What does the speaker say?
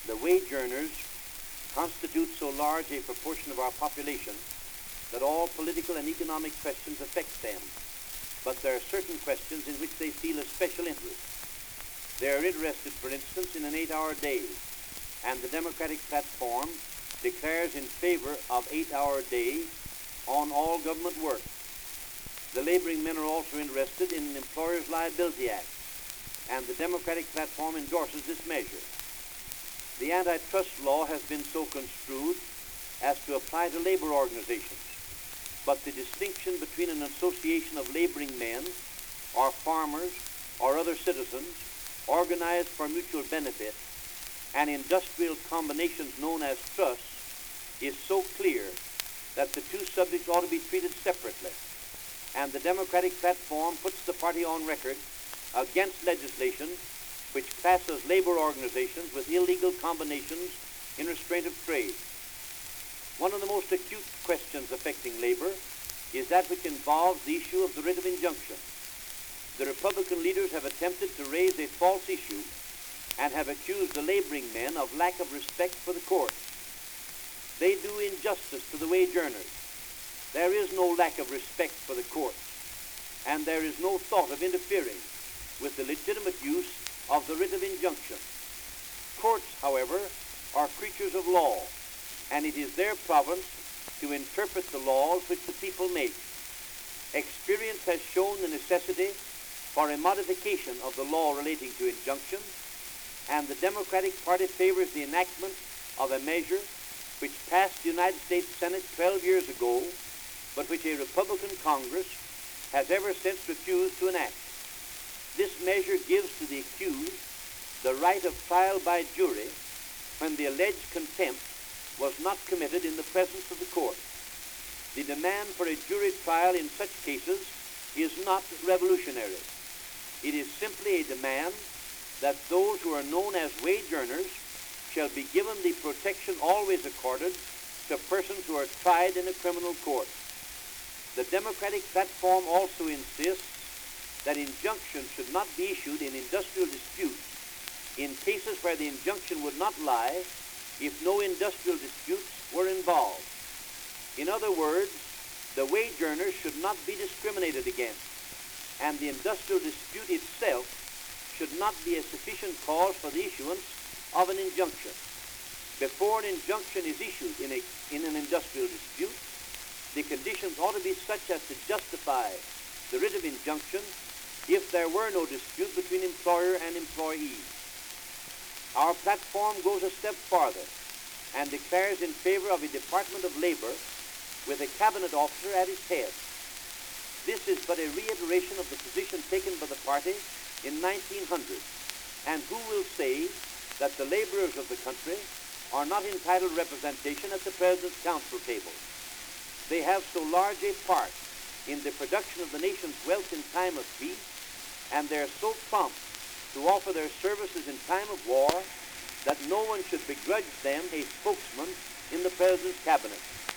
The wage earners constitute so large a proportion of our population that all political and economic questions affect them. But there are certain questions in which they feel a special interest. They are interested, for instance, in an 8-hour day, and the Democratic platform declares in favor of 8-hour day on all government work. The laboring men are also interested in an Employers' Liability Act, and the Democratic platform endorses this measure. The antitrust law has been so construed as to apply to labor organizations, but the distinction between an association of laboring men or farmers or other citizens organized for mutual benefit and industrial combinations known as trusts is so clear that the two subjects ought to be treated separately, and the Democratic platform puts the party on record against legislation which classes labor organizations with illegal combinations in restraint of trade. One of the most acute questions affecting labor is that which involves the issue of the writ of injunction. The Republican leaders have attempted to raise a false issue and have accused the laboring men of lack of respect for the courts. They do injustice to the wage earners. There is no lack of respect for the courts, and there is no thought of interfering with the legitimate use of the writ of injunction. Courts, however, are creatures of law, and it is their province to interpret the laws which the people make. Experience has shown the necessity for a modification of the law relating to injunctions, and the Democratic Party favors the enactment of a measure which passed the United States Senate 12 years ago, but which a Republican Congress has ever since refused to enact. This measure gives to the accused the right of trial by jury when the alleged contempt was not committed in the presence of the court. The demand for a jury trial in such cases is not revolutionary. It is simply a demand that those who are known as wage earners shall be given the protection always accorded to persons who are tried in a criminal court. The Democratic platform also insists that injunctions should not be issued in industrial disputes in cases where the injunction would not lie if no industrial disputes were involved. In other words, the wage earners should not be discriminated against, and the industrial dispute itself should not be a sufficient cause for the issuance of an injunction. Before an injunction is issued in an industrial dispute, the conditions ought to be such as to justify the writ of injunction if there were no dispute between employer and employee. Our platform goes a step farther and declares in favor of a Department of Labor with a cabinet officer at its head. This is but a reiteration of the position taken by the party in 1900, and who will say that the laborers of the country are not entitled representation at the President's Council table? They have so large a part in the production of the nation's wealth in time of peace, and they are so prompt to offer their services in time of war, that no one should begrudge them a spokesman in the President's cabinet.